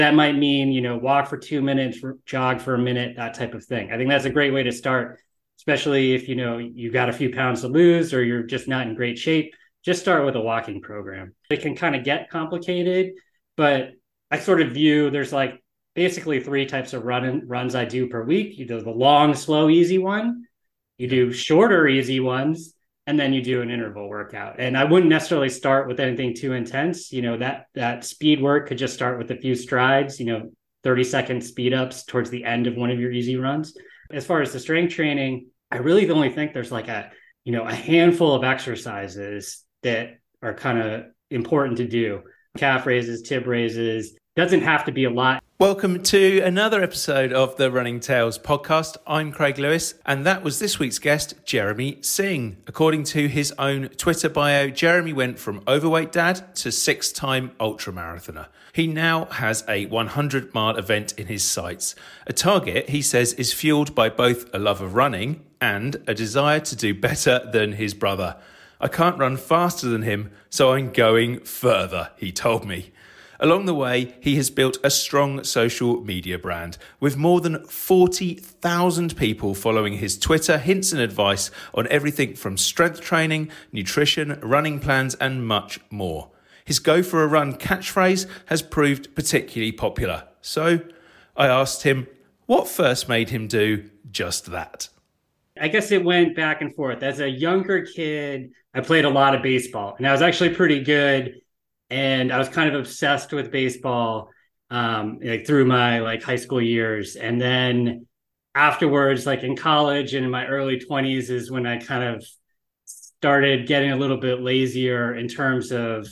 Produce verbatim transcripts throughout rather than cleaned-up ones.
That might mean, you know, walk for two minutes, jog for a minute, that type of thing. I think that's a great way to start, especially if, you know, you got a few pounds to lose or you're just not in great shape. Just start with a walking program. It can kind of get complicated, but I sort of view there's like basically three types of run runs I do per week. You do the long, slow, easy one. You do shorter, easy ones, and then you do an interval workout. And I wouldn't necessarily start with anything too intense. You know, that that speed work could just start with a few strides, you know, thirty second speed ups towards the end of one of your easy runs. As far as the strength training, I really only think there's like a, you know, a handful of exercises that are kind of important to do. Calf raises, tib raises, doesn't have to be a lot. Welcome to another episode of the Running Tales podcast. I'm Craig Lewis, and that was this week's guest, Jeremy Singh. According to his own Twitter bio, Jeremy went from overweight dad to six-time ultramarathoner. He now has a hundred mile event in his sights, a target he says is fueled by both a love of running and a desire to do better than his brother. I can't run faster than him, so I'm going further, he told me. Along the way, he has built a strong social media brand with more than forty thousand people following his Twitter hints and advice on everything from strength training, nutrition, running plans, and much more. His Go for a Run catchphrase has proved particularly popular. So I asked him what first made him do just that. I guess it went back and forth. As a younger kid, I played a lot of baseball, and I was actually pretty good. And I was kind of obsessed with baseball um, like through my like high school years. And then afterwards, like in college and in my early twenties is when I kind of started getting a little bit lazier in terms of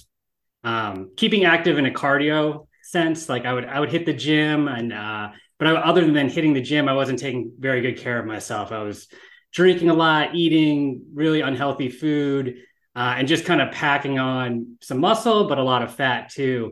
um, keeping active in a cardio sense. Like I would I would hit the gym, and uh, but I, other than hitting the gym, I wasn't taking very good care of myself. I was drinking a lot, eating really unhealthy food. Uh, and just kind of packing on some muscle, but a lot of fat too.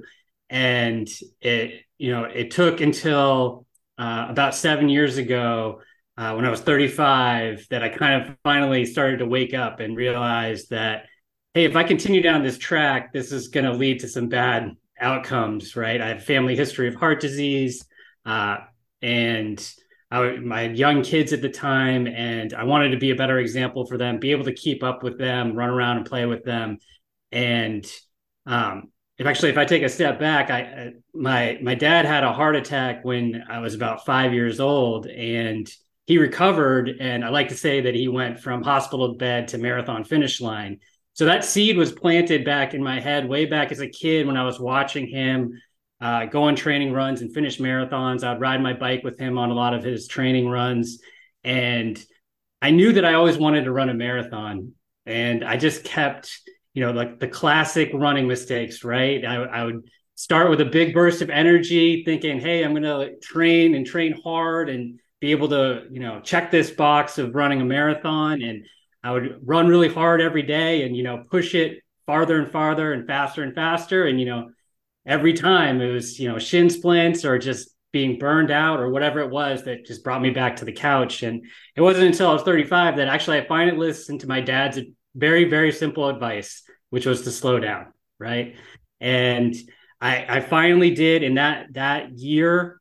And it, you know, it took until uh, about seven years ago uh, when I was thirty-five that I kind of finally started to wake up and realize that, hey, if I continue down this track, this is going to lead to some bad outcomes, right? I have a family history of heart disease uh, and I, my young kids at the time, and I wanted to be a better example for them, be able to keep up with them, run around and play with them. And um, if actually, if I take a step back, I, my, my dad had a heart attack when I was about five years old, and he recovered. And I like to say that he went from hospital bed to marathon finish line. So that seed was planted back in my head way back as a kid when I was watching him Uh, go on training runs and finish marathons. I'd ride my bike with him on a lot of his training runs. And I knew that I always wanted to run a marathon. And I just kept, you know, like the classic running mistakes, right? I, I would start with a big burst of energy thinking, hey, I'm going to train and train hard and be able to, you know, check this box of running a marathon. And I would run really hard every day and, you know, push it farther and farther and faster and faster. And, you know, every time it was, you know, shin splints or just being burned out or whatever it was that just brought me back to the couch. And it wasn't until I was thirty-five that actually I finally listened to my dad's very, very simple advice, which was to slow down, right? And I, I finally did. And that that year,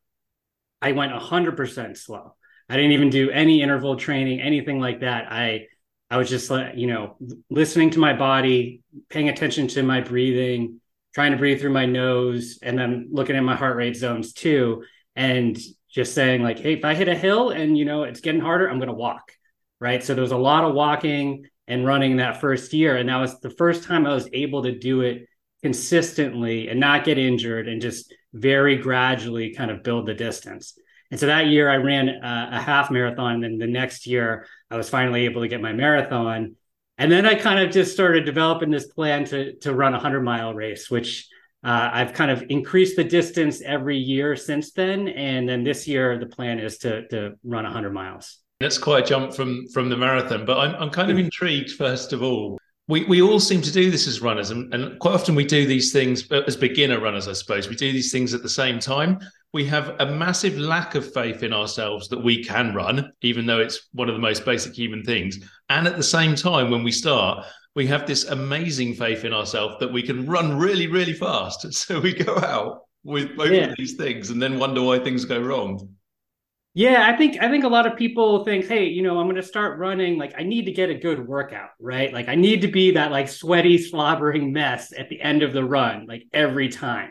I went one hundred percent slow. I didn't even do any interval training, anything like that. I I was just, you know, listening to my body, paying attention to my breathing, trying to breathe through my nose, and then looking at my heart rate zones too. And just saying like, hey, if I hit a hill and, you know, it's getting harder, I'm going to walk. Right. So there was a lot of walking and running that first year. And that was the first time I was able to do it consistently and not get injured and just very gradually kind of build the distance. And so that year I ran a, a half marathon. And then the next year I was finally able to get my marathon. And then I kind of just started developing this plan to, to run a hundred mile race, which uh, I've kind of increased the distance every year since then. And then this year, the plan is to, to run a hundred miles. That's quite a jump from, from the marathon, but I'm, I'm kind of intrigued, first of all. We we all seem to do this as runners, and, and quite often we do these things as beginner runners, I suppose. We do these things at the same time. We have a massive lack of faith in ourselves that we can run, even though it's one of the most basic human things. And at the same time, when we start, we have this amazing faith in ourselves that we can run really, really fast. So we go out, with both Yeah. of these things and then wonder why things go wrong. Yeah, I think I think a lot of people think, hey, you know, I'm going to start running. Like, I need to get a good workout, right? Like, I need to be that like sweaty, slobbering mess at the end of the run, like every time.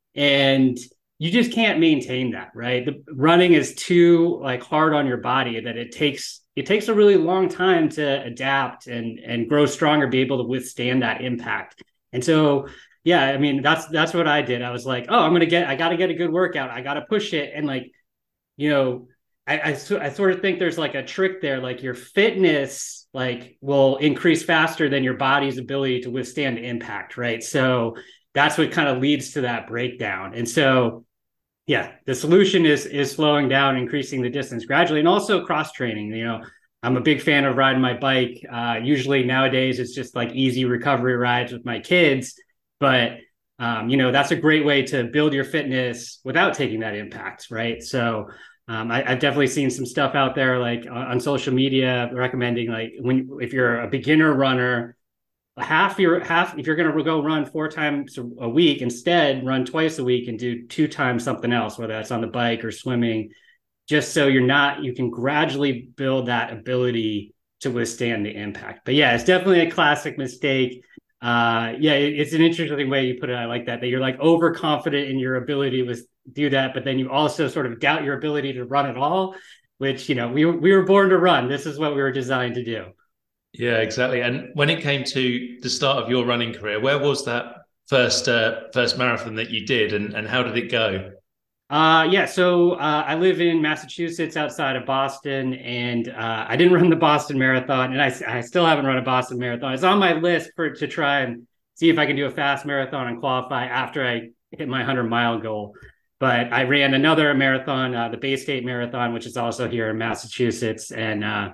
And you just can't maintain that, right? The running is too like hard on your body that it takes it takes a really long time to adapt and and grow stronger, be able to withstand that impact. And so, yeah, I mean, that's that's what I did. I was like, oh, I'm gonna get, I got to get a good workout. I got to push it, and like, you know, I, I, I sort of think there's like a trick there, like your fitness like will increase faster than your body's ability to withstand impact, right? So that's what kind of leads to that breakdown. And so, yeah, the solution is is slowing down, increasing the distance gradually, and also cross training. You know, I'm a big fan of riding my bike. Uh, usually nowadays it's just like easy recovery rides with my kids, but um, you know, that's a great way to build your fitness without taking that impact, right? So Um, I, I've definitely seen some stuff out there, like on, on social media, recommending like when if you're a beginner runner, half your half if you're going to go run four times a week, instead run twice a week and do two times something else, whether that's on the bike or swimming, just so you're not you can gradually build that ability to withstand the impact. But yeah, it's definitely a classic mistake. Uh, yeah, it, it's an interesting way you put it. I like that that you're like overconfident in your ability with do that, but then you also sort of doubt your ability to run at all, which, you know, we we were born to run. This is what we were designed to do. Yeah, exactly. And when it came to the start of your running career, where was that first uh, first marathon that you did, and and how did it go? Uh, yeah, so uh, I live in Massachusetts outside of Boston, and uh, I didn't run the Boston Marathon, and I, I still haven't run a Boston Marathon. It's on my list for to try and see if I can do a fast marathon and qualify after I hit my hundred mile goal. But I ran another marathon, uh, the Bay State Marathon, which is also here in Massachusetts. And uh,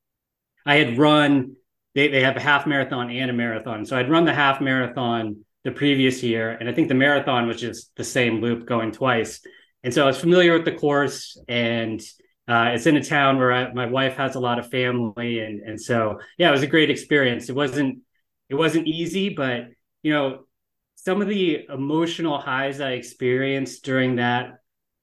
I had run, they, they have a half marathon and a marathon. So I'd run the half marathon the previous year. And I think the marathon was just the same loop going twice. And so I was familiar with the course, and uh, it's in a town where I, my wife has a lot of family. And, and so, yeah, it was a great experience. It wasn't, it wasn't easy, but, you know, some of the emotional highs I experienced during that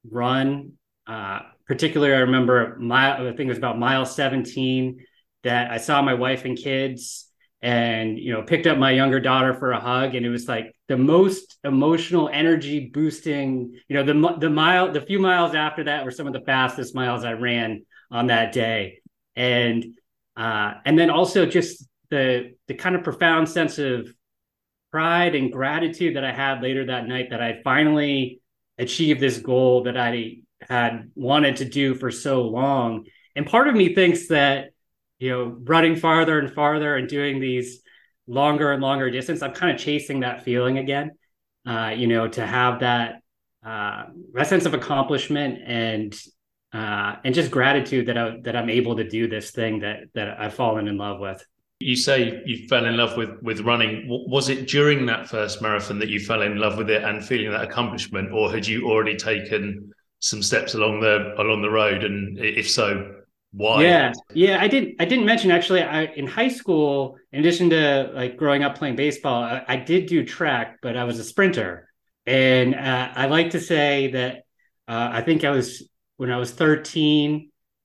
run, uh, particularly I remember mile, I think it was about mile seventeen, that I saw my wife and kids and, you know, picked up my younger daughter for a hug. And it was like the most emotional energy boosting, you know, the, the mile, the few miles after that were some of the fastest miles I ran on that day. And, uh, and then also just the, the kind of profound sense of pride and gratitude that I had later that night, that I finally achieved this goal that I had wanted to do for so long. And part of me thinks that, you know, running farther and farther and doing these longer and longer distance, I'm kind of chasing that feeling again, uh, you know, to have that, uh, that sense of accomplishment and, uh, and just gratitude that I, that I'm able to do this thing that, that I've fallen in love with. You say you fell in love with with running. Was it during that first marathon that you fell in love with it and feeling that accomplishment, or had you already taken some steps along the along the road? And if so, why? Yeah, yeah, I didn't. I didn't mention actually. I in high school, in addition to like growing up playing baseball, I, I did do track, but I was a sprinter, and uh, I like to say that uh, I think I was when I was thirteen.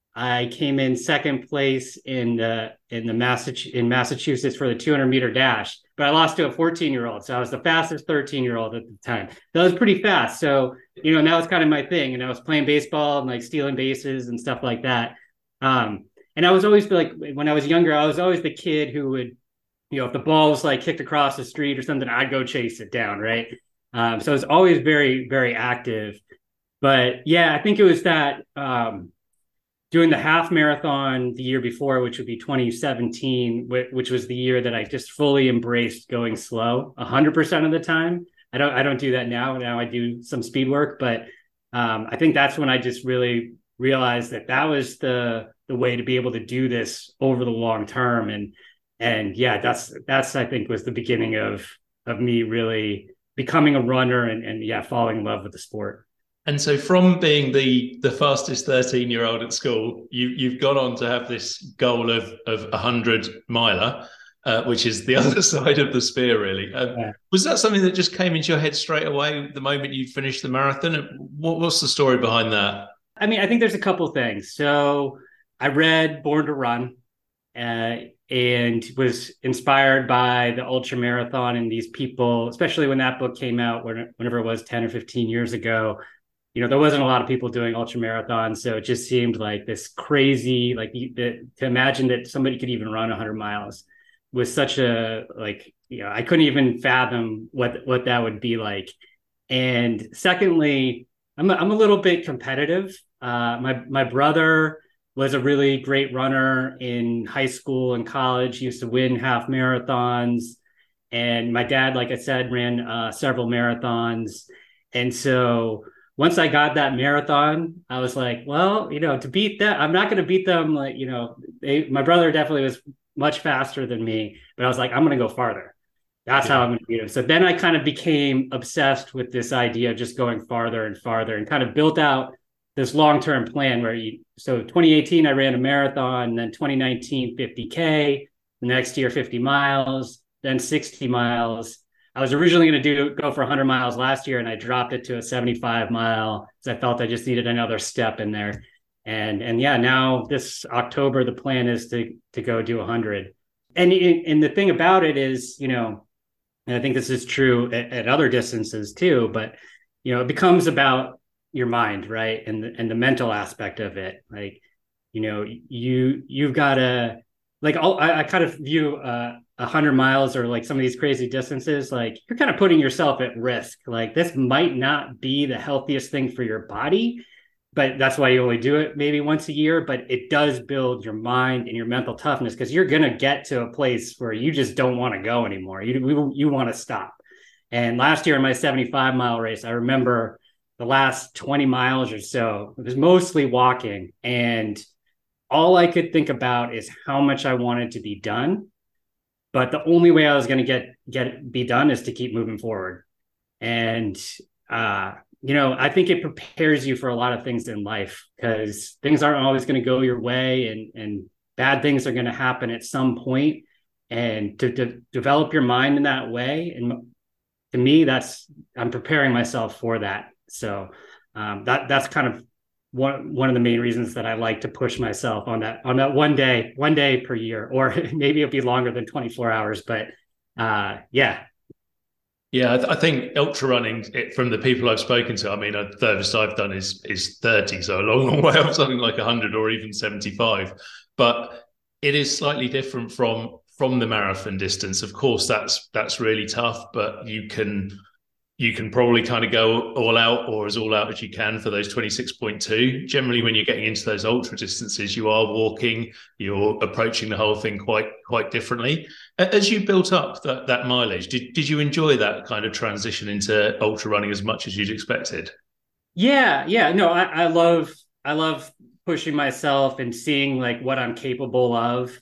I came in second place in the in the Massach- in Massachusetts for the two hundred meter dash, but I lost to a fourteen year old. So I was the fastest thirteen year old at the time. That was pretty fast. So, you know, that was kind of my thing. And I was playing baseball and like stealing bases and stuff like that. Um, and I was always like, when I was younger, I was always the kid who would, you know, if the ball was like kicked across the street or something, I'd go chase it down. Right. Um, so I was always very, very active. But yeah, I think it was that, um, doing the half marathon the year before, which would be twenty seventeen, which was the year that I just fully embraced going slow one hundred percent of the time. I don't, I don't do that now. Now I do some speed work, but um, I think that's when I just really realized that that was the, the way to be able to do this over the long term. And, and yeah, that's, that's, I think was the beginning of, of me really becoming a runner and, and yeah, falling in love with the sport. And so from being the the fastest thirteen year old at school, you, you've gone on to have this goal of, of a hundred miler. uh, which is the other side of the spear, really. Um, Yeah. was that something that just came into your head straight away the moment you finished the marathon? What, what's the story behind that? I mean, I think there's a couple things. So I read Born to Run, uh, and was inspired by the ultra marathon and these people, especially when that book came out, whenever it was ten or fifteen years ago. You know, there wasn't a lot of people doing ultra marathons, so it just seemed like this crazy, like the, to imagine that somebody could even run one hundred miles was such a, like, you know, I couldn't even fathom what what that would be like. And secondly, I'm a, I'm a little bit competitive. Uh, my my brother was a really great runner in high school and college. He used to win half marathons, and my dad, like I said, ran uh, several marathons. And so once I got that marathon, I was like, well, you know, to beat that, I'm not going to beat them. Like, you know, they, my brother definitely was much faster than me, but I was like, I'm going to go farther. That's yeah. how I'm going to beat him. So then I kind of became obsessed with this idea of just going farther and farther, and kind of built out this long-term plan where you, so twenty eighteen, I ran a marathon, then twenty nineteen, fifty K, the next year, fifty miles, then sixty miles. I was originally going to do go for one hundred miles last year, and I dropped it to a seventy-five mile because I felt I just needed another step in there. And, and yeah, now this October, the plan is to, to go do one hundred. And, and the thing about it is, you know, and I think this is true at, at other distances too, but, you know, it becomes about your mind, right? And the, and the mental aspect of it. Like, you know, you, you've got to, like, I, I kind of view uh, one hundred miles or like some of these crazy distances, like you're kind of putting yourself at risk. Like this might not be the healthiest thing for your body, but that's why you only do it maybe once a year. But it does build your mind and your mental toughness, because you're going to get to a place where you just don't want to go anymore. You, you want to stop. And last year in my seventy-five mile race, I remember the last twenty miles or so, it was mostly walking. And all I could think about is how much I wanted to be done. But the only way I was going to get, get, be done is to keep moving forward. And, uh, you know, I think it prepares you for a lot of things in life, because things aren't always going to go your way, and, and bad things are going to happen at some point. And to, to develop your mind in that way, and to me, that's, I'm preparing myself for that. So um, that that's kind of one one of the main reasons that I like to push myself on that on that one day, one day per year, or maybe it'll be longer than twenty-four hours. But uh, yeah. Yeah, I, th- I think ultra running, it, from the people I've spoken to, I mean, the furthest I've done is is thirty, so a long, long way off something like one hundred or even seventy-five. But it is slightly different from from the marathon distance. Of course, that's that's really tough, but you can you can probably kind of go all out, or as all out as you can, for those twenty-six point two. Generally, when you're getting into those ultra distances, you are walking, you're approaching the whole thing quite quite differently. As you built up that, that mileage, did, did you enjoy that kind of transition into ultra running as much as you'd expected? Yeah, yeah. No, I, I love I love pushing myself and seeing like what I'm capable of.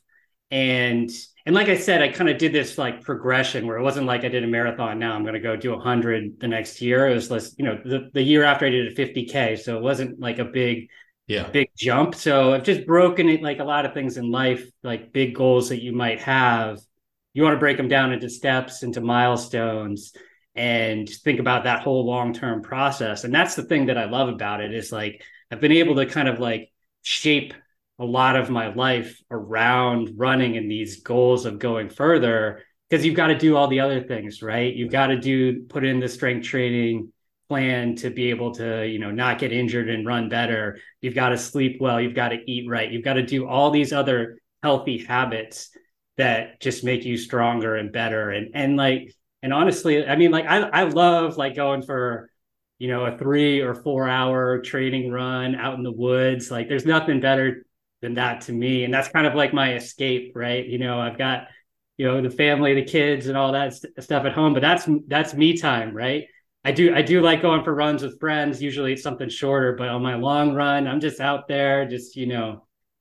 And And like I said, I kind of did this like progression where it wasn't like I did a marathon, now I'm going to go do one hundred the next year. It was less, you know, the, the year after I did a fifty K. So it wasn't like a big, yeah, big jump. So I've just broken it, like a lot of things in life, like big goals that you might have. You want to break them down into steps, into milestones, and think about that whole long-term process. And that's the thing that I love about it, is like I've been able to kind of like shape a lot of my life around running and these goals of going further, because you've got to do all the other things, right? You've got to do, put in the strength training plan to be able to, you know, not get injured and run better. You've got to sleep well. You've got to eat right. You've got to do all these other healthy habits that just make you stronger and better. And, and like, and honestly, I mean, like, I, I love like going for, you know, a three or four hour training run out in the woods. Like there's nothing better than that to me. And that's kind of like my escape, right? You know, I've got, you know, the family, the kids and all that st- stuff at home, but that's, that's me time, right? I do, I do like going for runs with friends. Usually it's something shorter, but on my long run, I'm just out there, just, you know,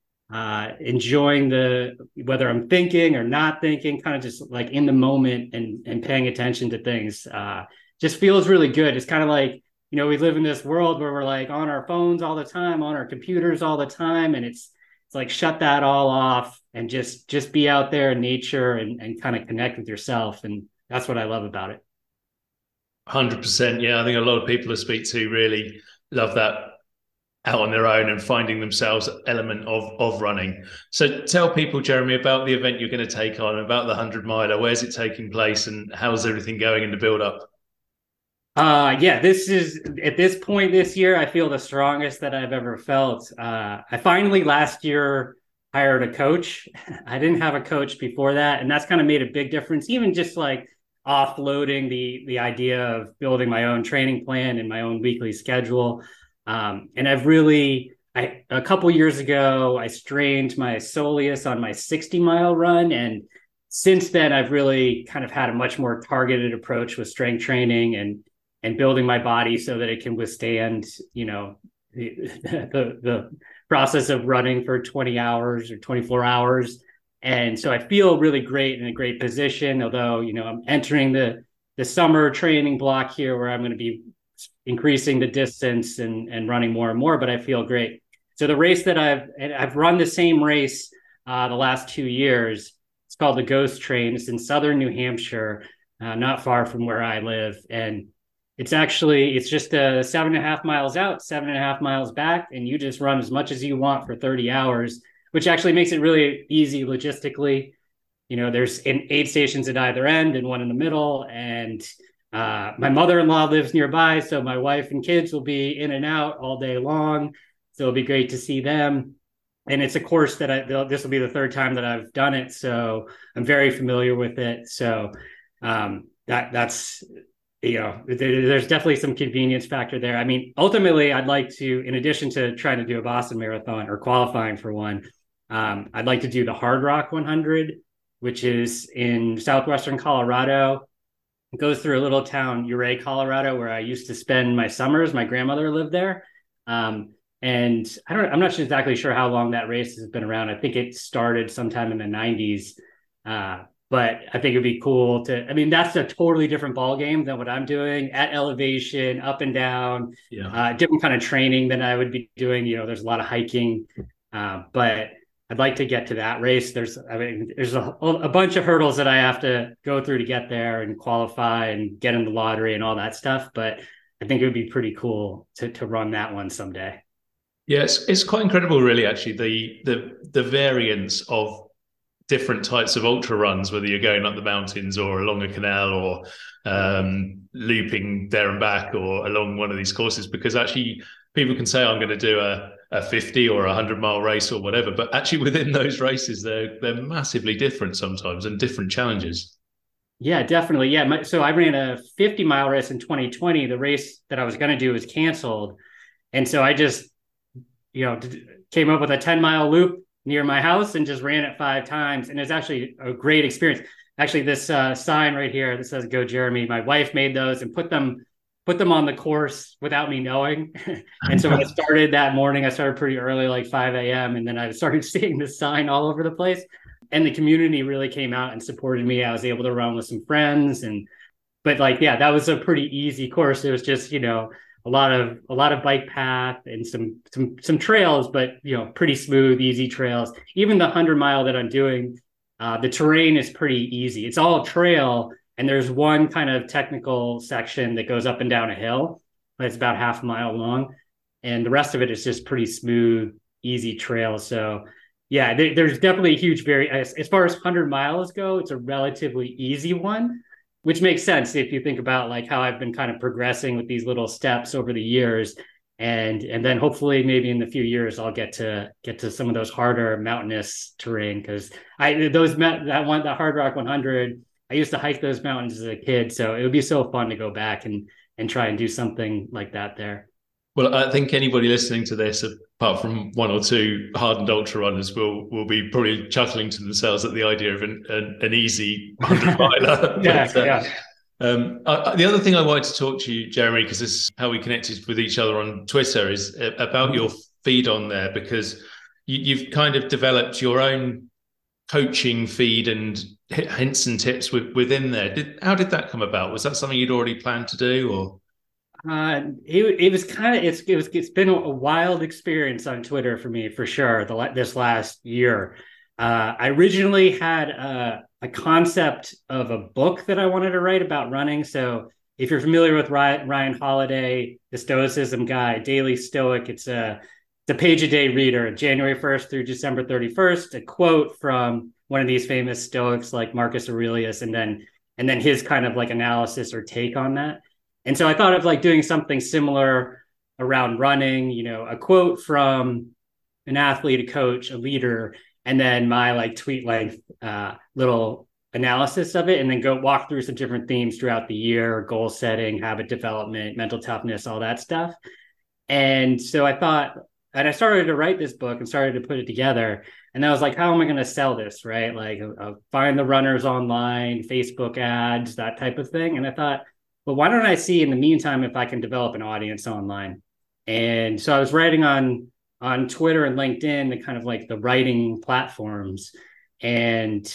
uh, enjoying the, whether I'm thinking or not thinking, kind of just like in the moment and, and paying attention to things, uh, just feels really good. It's kind of like, you know, we live in this world where we're like on our phones all the time, on our computers all the time. And it's, It's like shut that all off and just just be out there in nature and, and kind of connect with yourself. And that's what I love about it. one hundred percent. Yeah, I think a lot of people I speak to really love that out on their own and finding themselves element of of running. So tell people, Jeremy, about the event you're going to take on, about the hundred miler. Where's it taking place and how's everything going in the build up? Uh, yeah, this is at this point this year, I feel the strongest that I've ever felt. Uh, I finally last year hired a coach. I didn't have a coach before that, and that's kind of made a big difference. Even just like offloading the the idea of building my own training plan and my own weekly schedule. Um, and I've really, I a couple years ago, I strained my soleus on my sixty mile run, and since then, I've really kind of had a much more targeted approach with strength training and and building my body so that it can withstand, you know, the, the, the process of running for twenty hours or twenty-four hours. And so I feel really great in a great position, although, you know, I'm entering the, the summer training block here where I'm going to be increasing the distance and, and running more and more, but I feel great. So the race that I've, I've run the same race uh, the last two years, it's called the Ghost Train. It's in Southern New Hampshire, uh, not far from where I live. And it's actually, it's just uh, seven and a half miles out, seven and a half miles back, and you just run as much as you want for thirty hours, which actually makes it really easy logistically. You know, there's in aid stations at either end and one in the middle. And uh, my mother-in-law lives nearby, so my wife and kids will be in and out all day long. So it'll be great to see them. And it's a course that I, this will be the third time that I've done it. So I'm very familiar with it. So um, that that's, you know, there's definitely some convenience factor there. I mean, ultimately, I'd like to, in addition to trying to do a Boston Marathon or qualifying for one, um, I'd like to do the Hard Rock one hundred, which is in southwestern Colorado. It goes through a little town, Ouray, Colorado, where I used to spend my summers. My grandmother lived there. Um, and I don't, I'm not exactly sure how long that race has been around. I think it started sometime in the nineties. Uh, But I think it'd be cool to, I mean, that's a totally different ball game than what I'm doing at elevation, up and down, yeah. uh, different kind of training than I would be doing. You know, there's a lot of hiking, uh, but I'd like to get to that race. There's, I mean, there's a, a bunch of hurdles that I have to go through to get there and qualify and get in the lottery and all that stuff. But I think it would be pretty cool to to run that one someday. Yeah, it's, it's quite incredible, really, actually, the the the variance of different types of ultra runs, whether you're going up the mountains or along a canal or um, looping there and back or along one of these courses, because actually people can say, I'm going to do a, a fifty or a hundred mile race or whatever, but actually within those races, they're, they're massively different sometimes and different challenges. Yeah, definitely. Yeah. My, so I ran a fifty mile race in twenty twenty. The race that I was going to do was canceled. And so I just, you know, came up with a ten mile loop near my house and just ran it five times. And it's actually a great experience. Actually, this uh, sign right here that says "Go Jeremy," my wife made those and put them put them on the course without me knowing. And so when I started that morning, I started pretty early, like five a.m. And then I started seeing this sign all over the place. And the community really came out and supported me. I was able to run with some friends. And but like, yeah, that was a pretty easy course. It was just, you know, a lot of a lot of bike path and some some some trails, but you know, pretty smooth, easy trails. Even the hundred mile that I'm doing, uh, the terrain is pretty easy. It's all trail, and there's one kind of technical section that goes up and down a hill, but it's about half a mile long, and the rest of it is just pretty smooth, easy trail. So yeah, there, there's definitely a huge very as, as far as hundred miles go, it's a relatively easy one. Which makes sense if you think about like how I've been kind of progressing with these little steps over the years. And and then hopefully maybe in the few years I'll get to get to some of those harder mountainous terrain, because I those that one the Hard Rock one hundred, I used to hike those mountains as a kid. So it would be so fun to go back and and try and do something like that there. Well, I think anybody listening to this, apart from one or two hardened ultra runners, will will be probably chuckling to themselves at the idea of an, an, an easy hundred miler. yeah, but, uh, yeah. Um, I, the other thing I wanted to talk to you, Jeremy, because this is how we connected with each other on Twitter, is about your feed on there, because you, you've kind of developed your own coaching feed and hints and tips with, within there. Did, how did that come about? Was that something you'd already planned to do, or? Uh, it, it was kind of it's it was it's been a, a wild experience on Twitter for me for sure. The this last year, uh, I originally had a, a concept of a book that I wanted to write about running. So if you're familiar with Ryan, Ryan Holiday, the Stoicism guy, Daily Stoic, it's a it's a page a day reader, January first through December thirty-first. A quote from one of these famous Stoics like Marcus Aurelius, and then and then his kind of like analysis or take on that. And so I thought of like doing something similar around running, you know, a quote from an athlete, a coach, a leader, and then my like tweet length uh, little analysis of it, and then go walk through some different themes throughout the year, goal setting, habit development, mental toughness, all that stuff. And so I thought, and I started to write this book and started to put it together. And I was like, how am I going to sell this? Right. Like uh, find the runners online, Facebook ads, that type of thing. And I thought, but why don't I see in the meantime if I can develop an audience online? And so I was writing on on Twitter and LinkedIn, the kind of like the writing platforms. And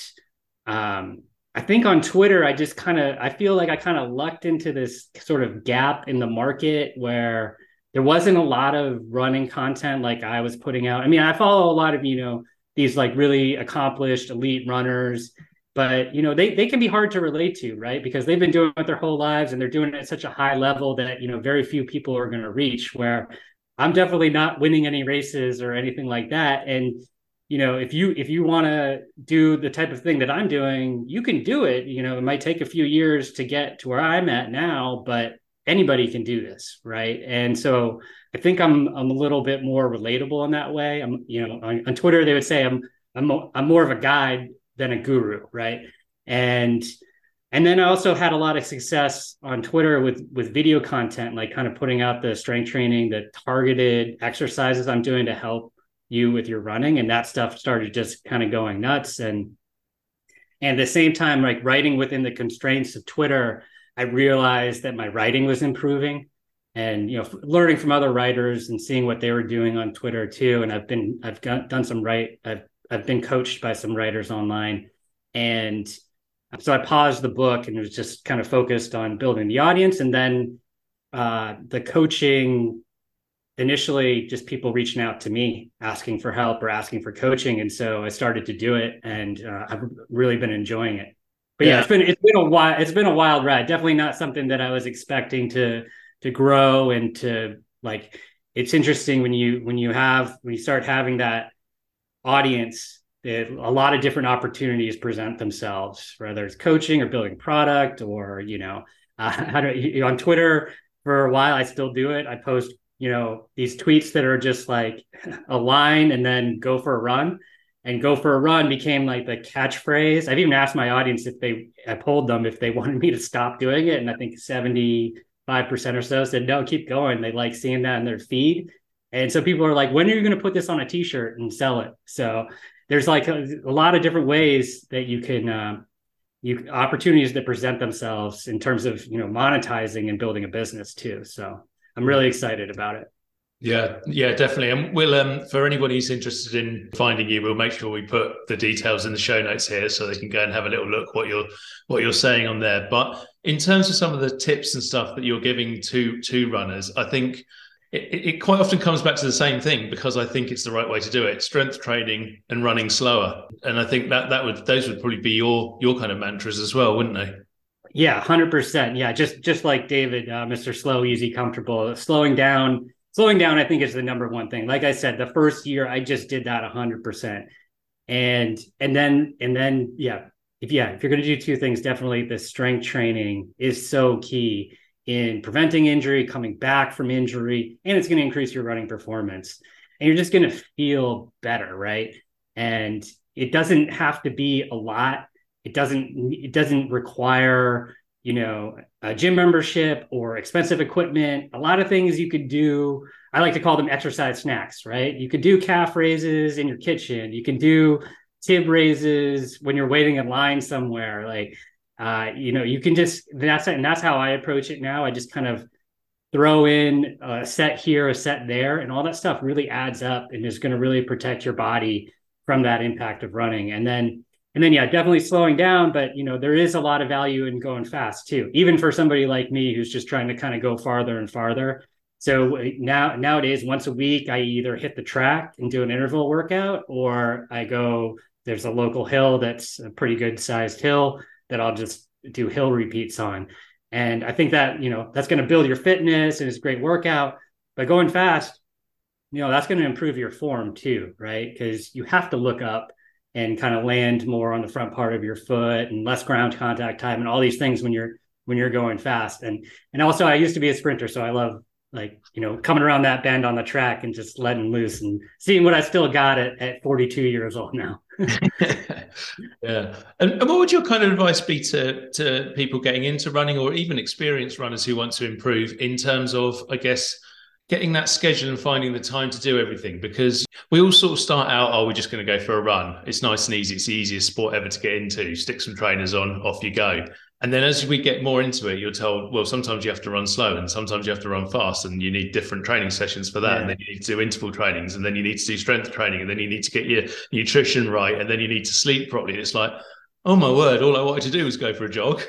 um, I think on Twitter, I just kind of, I feel like I kind of lucked into this sort of gap in the market where there wasn't a lot of running content like I was putting out. I mean, I follow a lot of, you know, these like really accomplished elite runners, but, you know, they, they can be hard to relate to, right? Because they've been doing it their whole lives and they're doing it at such a high level that, you know, very few people are going to reach, where I'm definitely not winning any races or anything like that. And, you know, if you, if you want to do the type of thing that I'm doing, you can do it. You know, it might take a few years to get to where I'm at now, but anybody can do this. Right. And so I think I'm, I'm a little bit more relatable in that way. I'm, you know, on, on Twitter, they would say I'm, I'm, I'm more of a guide than a guru. Right. And, and then I also had a lot of success on Twitter with, with video content, like kind of putting out the strength training, the targeted exercises I'm doing to help you with your running. And that stuff started just kind of going nuts. And, and at the same time, like writing within the constraints of Twitter, I realized that my writing was improving, and, you know, learning from other writers and seeing what they were doing on Twitter too. And I've been, I've got, done some write, I've, I've been coached by some writers online. And so I paused the book and was just kind of focused on building the audience. And then uh, the coaching, initially just people reaching out to me, asking for help or asking for coaching. And so I started to do it, and uh, I've really been enjoying it. But yeah, yeah, it's been, it's been a while. It's been a wild ride. Definitely not something that I was expecting to, to grow and to like, it's interesting when you, when you have, when you start having that audience, it, a lot of different opportunities present themselves, whether it's coaching or building product or, you know, uh, how do you, on Twitter for a while, I still do it. I post, you know, these tweets that are just like a line and then go for a run, and go for a run became like the catchphrase. I've even asked my audience if they, I polled them if they wanted me to stop doing it. And I think seventy-five percent or so said, no, keep going. They like seeing that in their feed. And so people are like, when are you going to put this on a t-shirt and sell it? So there's like a, a lot of different ways that you can, uh, you opportunities that present themselves in terms of, you know, monetizing and building a business too. So I'm really excited about it. Yeah, yeah, definitely. And we'll, um, for anybody who's interested in finding you, we'll make sure we put the details in the show notes here so they can go and have a little look what you're what you're saying on there. But in terms of some of the tips and stuff that you're giving to to runners, I think it, it quite often comes back to the same thing, because I think it's the right way to do it: strength training and running slower. And I think that that would those would probably be your your kind of mantras as well, wouldn't they? Yeah, one hundred percent. Yeah, just just like David, uh, Mister Slow, Easy, Comfortable, slowing down. Slowing down, I think, is the number one thing. Like I said, the first year I just did that one hundred percent. And and then, and then, yeah, if yeah, if you're going to do two things, definitely the strength training is so key in preventing injury, coming back from injury, and it's going to increase your running performance. And you're just going to feel better, right? And it doesn't have to be a lot. It doesn't, it doesn't require, you know, a gym membership or expensive equipment. A lot of things you could do. I like to call them exercise snacks, right? You could do calf raises in your kitchen. You can do tib raises when you're waiting in line somewhere. Like, uh, you know, you can just, that's, and that's how I approach it now. I just kind of throw in a set here, a set there, and all that stuff really adds up and is going to really protect your body from that impact of running. And then, and then, yeah, definitely slowing down. But, you know, there is a lot of value in going fast too, even for somebody like me who's just trying to kind of go farther and farther. So now nowadays, once a week, I either hit the track and do an interval workout, or I go, there's a local hill that's a pretty good sized hill that I'll just do hill repeats on. And I think that, you know, that's going to build your fitness and it's a great workout. But going fast, you know, that's going to improve your form too, right? Because you have to look up and kind of land more on the front part of your foot and less ground contact time and all these things when you're when you're going fast. And and also, I used to be a sprinter, so I love, like, you know, coming around that bend on the track and just letting loose and seeing what I still got at, at forty-two years old now. Yeah. And, and what would your kind of advice be to, to people getting into running, or even experienced runners who want to improve, in terms of, I guess, getting that schedule and finding the time to do everything? Because we all sort of start out, oh, we're just going to go for a run. It's nice and easy. It's the easiest sport ever to get into. Stick some trainers on, off you go. And then as we get more into it, you're told, well, sometimes you have to run slow and sometimes you have to run fast, and you need different training sessions for that. Yeah. And then you need to do interval trainings, and then you need to do strength training, and then you need to get your nutrition right, and then you need to sleep properly. It's like, oh my word, all I wanted to do was go for a jog.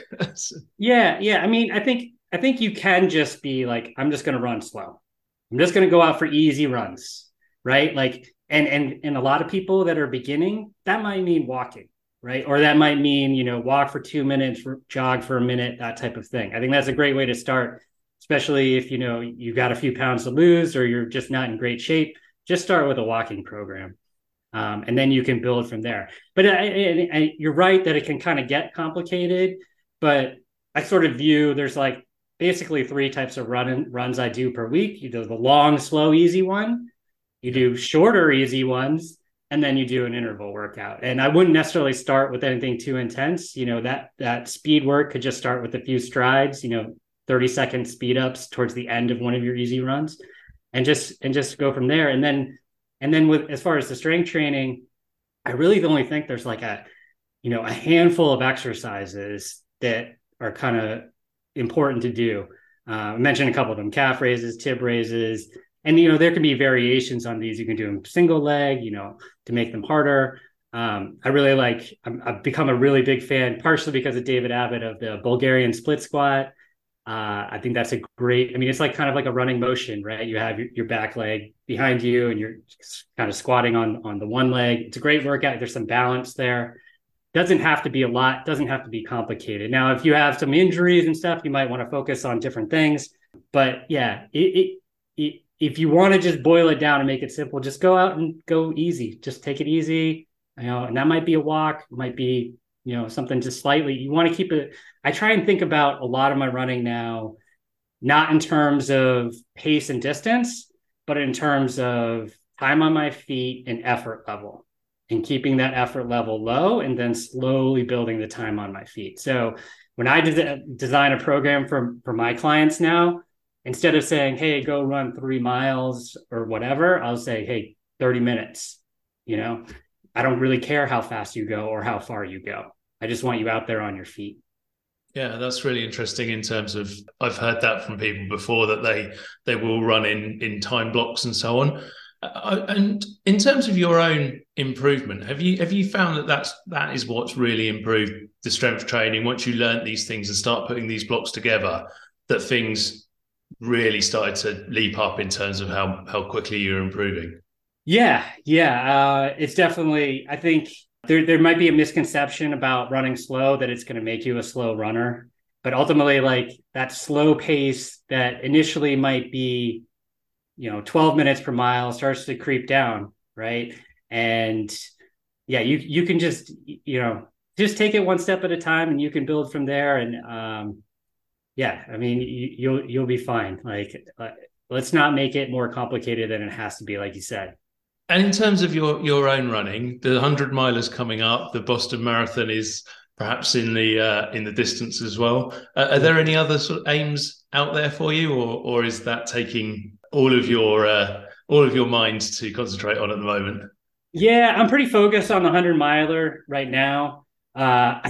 yeah. Yeah. I mean, I think, I think you can just be like, I'm just going to run slow. I'm just going to go out for easy runs, right? Like, and, and, and a lot of people that are beginning, that might mean walking. Right. Or that might mean, you know, walk for two minutes, jog for a minute, that type of thing. I think that's a great way to start, especially if, you know, you got a few pounds to lose or you're just not in great shape. Just start with a walking program. Um, and then you can build from there. But I, I, I, you're right that it can kind of get complicated. But I sort of view there's like basically three types of run runs I do per week. You do the long, slow, easy one. You do shorter, easy ones. And then you do an interval workout. And I wouldn't necessarily start with anything too intense. You know, that that speed work could just start with a few strides, you know, thirty second speed ups towards the end of one of your easy runs, and just and just go from there. And then and then with as far as the strength training, I really only think there's like a, you know, a handful of exercises that are kind of important to do. Uh, I mentioned a couple of them: calf raises, tib raises. And, you know, there can be variations on these. You can do them single leg, you know, to make them harder. Um, I really like, I'm, I've become a really big fan, partially because of David Abbott, of the Bulgarian split squat. Uh, I think that's a great, I mean, it's like kind of like a running motion, right? You have your, your back leg behind you and you're kind of squatting on, on the one leg. It's a great workout. There's some balance there. Doesn't have to be a lot, doesn't have to be complicated. Now, if you have some injuries and stuff, you might want to focus on different things. But yeah, it, it, it if you want to just boil it down and make it simple, just go out and go easy. Just take it easy, you know, and that might be a walk, might be, you know, something just slightly. You want to keep it. I try and think about a lot of my running now, not in terms of pace and distance, but in terms of time on my feet and effort level, and keeping that effort level low and then slowly building the time on my feet. So when I de- design a program for, for my clients now, instead of saying, hey, go run three miles or whatever, I'll say, hey, thirty minutes. You know, I don't really care how fast you go or how far you go. I just want you out there on your feet. Yeah, that's really interesting in terms of, I've heard that from people before, that they they will run in, in time blocks and so on. Uh, and in terms of your own improvement, have you have you found that that's, that is what's really improved the strength training? Once you learn these things and start putting these blocks together, that things really started to leap up in terms of how how quickly you're improving? Yeah, yeah. Uh, it's definitely, I think there, there might be a misconception about running slow, that it's going to make you a slow runner. But ultimately, like, that slow pace that initially might be, you know, twelve minutes per mile starts to creep down, right? And yeah, you you can just, you know, just take it one step at a time and you can build from there. And um yeah, I mean, you, you'll you'll be fine. Like, uh, let's not make it more complicated than it has to be, like you said. And in terms of your your own running, the hundred milers coming up, the Boston Marathon is perhaps in the uh, in the distance as well. Uh, are there any other sort of aims out there for you, or or is that taking all of your uh, all of your mind to concentrate on at the moment? Yeah, I'm pretty focused on the hundred miler right now. Uh,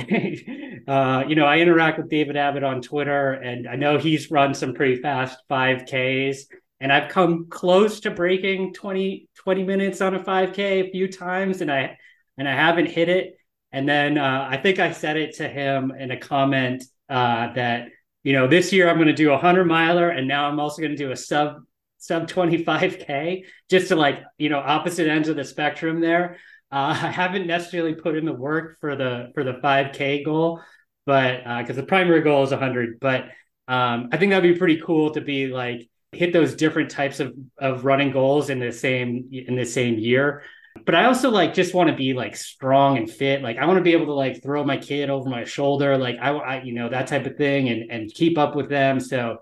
uh, you know, I interact with David Abbott on Twitter, and I know he's run some pretty fast five Ks, and I've come close to breaking twenty, twenty minutes on a five K a few times, and I and I haven't hit it. And then uh, I think I said it to him in a comment uh, that, you know, this year I'm going to do a hundred miler, and now I'm also going to do a sub sub twenty-five K, just to like, you know, opposite ends of the spectrum there. Uh, I haven't necessarily put in the work for the for the five K goal, but because uh, the primary goal is one hundred. But um, I think that'd be pretty cool to be like hit those different types of of running goals in the same in the same year. But I also like just want to be like strong and fit. Like I want to be able to like throw my kid over my shoulder, like I, I you know, that type of thing, and and keep up with them. So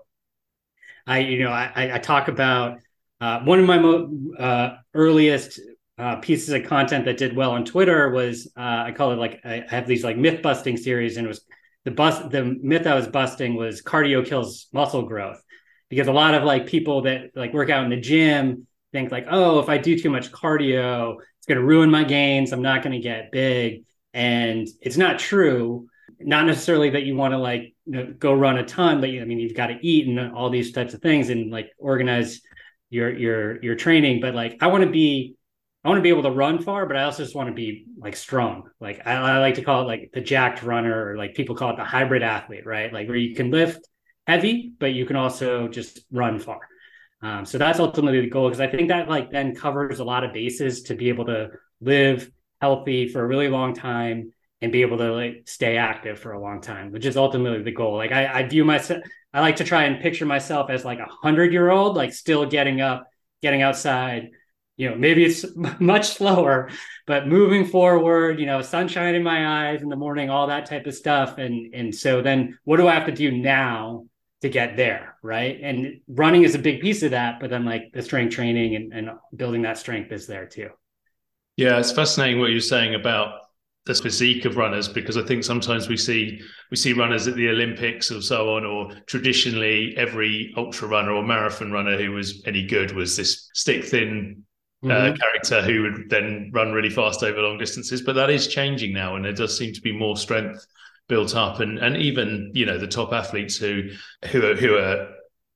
I, you know, I I talk about uh, one of my mo- uh, earliest uh, pieces of content that did well on Twitter was uh, I call it like I have these like myth busting series, and it was the bust the myth I was busting was cardio kills muscle growth, because a lot of like people that like work out in the gym think like, oh, if I do too much cardio, it's going to ruin my gains. I'm not going to get big. And it's not true. Not necessarily that you want to like, you know, go run a ton, but I mean, you've got to eat and all these types of things and like organize your, your, your training. But like, I want to be, I want to be able to run far, but I also just want to be like strong. Like I, I like to call it like the jacked runner, or like people call it the hybrid athlete, right? Like where you can lift heavy, but you can also just run far. Um, so that's ultimately the goal, because I think that like then covers a lot of bases to be able to live healthy for a really long time and be able to like stay active for a long time, which is ultimately the goal. Like I, I view myself, I like to try and picture myself as like a hundred year old, like still getting up, getting outside, you know, maybe it's much slower, but moving forward, you know, sunshine in my eyes in the morning, all that type of stuff. And, and so then what do I have to do now to get there, right? And running is a big piece of that, but then like the strength training and, and building that strength is there too. Yeah, it's fascinating what you're saying about the physique of runners, because I think sometimes we see we see runners at the Olympics or so on, or traditionally every ultra runner or marathon runner who was any good was this stick thin mm-hmm. uh, character who would then run really fast over long distances. But that is changing now, and there does seem to be more strength built up, and and even, you know, the top athletes who who are, who are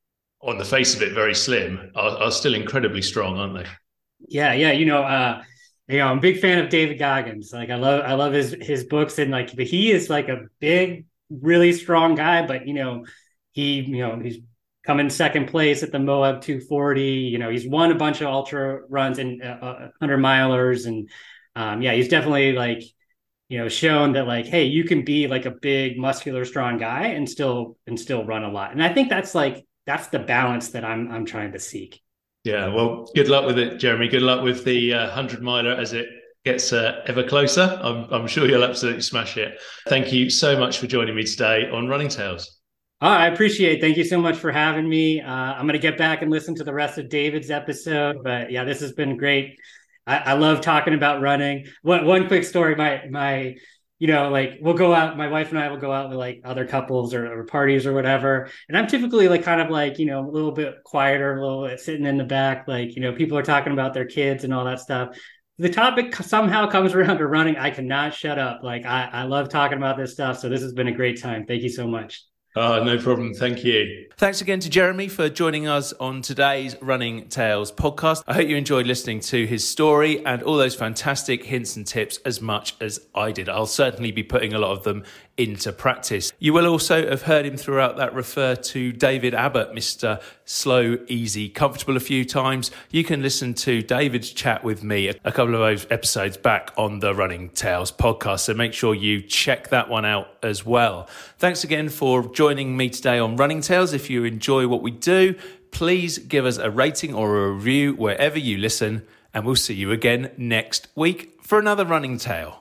on the face of it very slim are, are still incredibly strong, aren't they? Yeah, yeah. You know, uh, you know, I'm a big fan of David Goggins. Like I love I love his his books, and like he is like a big, really strong guy. But you know, he you know he's come in second place at the Moab two forty. You know, he's won a bunch of ultra runs and uh, hundred milers, and um, yeah, he's definitely like, you know, shown that like, hey, you can be like a big, muscular, strong guy and still and still run a lot. And I think that's like that's the balance that I'm I'm trying to seek. Yeah, well, good luck with it, Jeremy. Good luck with the uh, hundred miler as it gets uh, ever closer. I'm I'm sure you'll absolutely smash it. Thank you so much for joining me today on Running Tales. Oh, I appreciate it. Thank you so much for having me. Uh, I'm going to get back and listen to the rest of David's episode. But yeah, this has been great. I, I love talking about running. One one quick story, my my, you know, like we'll go out, my wife and I will go out with like other couples or, or parties or whatever. And I'm typically like kind of like, you know, a little bit quieter, a little bit sitting in the back, like, you know, people are talking about their kids and all that stuff. The topic somehow comes around to running. I cannot shut up. Like I, I love talking about this stuff. So this has been a great time. Thank you so much. Oh, no problem. Thank you. Thanks again to Jeremy for joining us on today's Running Tales podcast. I hope you enjoyed listening to his story and all those fantastic hints and tips as much as I did. I'll certainly be putting a lot of them into practice. You will also have heard him throughout that refer to David Abbott, Mister Slow, Easy, Comfortable a few times. You can listen to David's chat with me a couple of those episodes back on the Running Tales podcast, so make sure you check that one out as well. Thanks again for joining me today on Running Tales. If you enjoy what we do, please give us a rating or a review wherever you listen, and we'll see you again next week for another Running Tale.